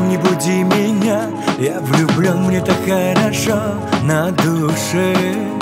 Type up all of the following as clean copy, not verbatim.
утром не буди меня. Я влюблен, мне так хорошо на душе.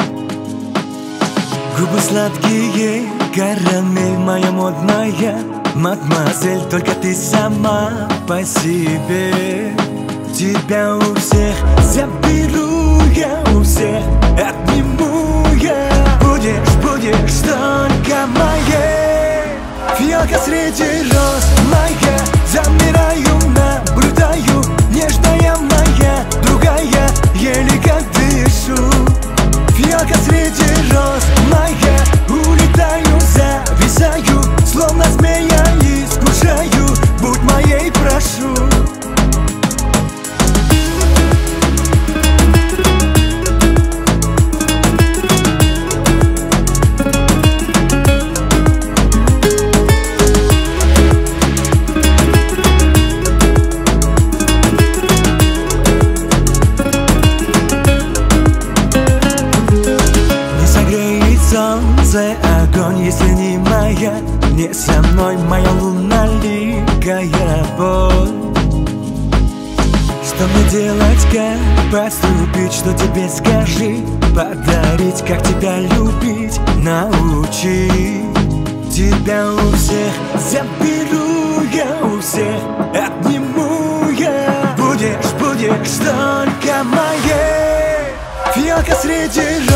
Губы сладкие, карамель моя модная. Мадемуазель, только ты сама по себе. Тебя у всех заберу, я у всех отниму я. Будешь только моей. Фиалка среди роз моя. Замираю, наблюдаю, нежная моя, другая, еле как дышу. Фиалка среди роз моя. Улетаю, зависаю, словно змея искушаю. Будь моей, прошу. Солнце, огонь, если не моя, не со мной моя лунноликая боль. Что мне делать, как поступить, что тебе скажи, подарить, как тебя любить, научить. Тебя у всех заберу, я у всех отниму я. Будешь только моей. Фиалка среди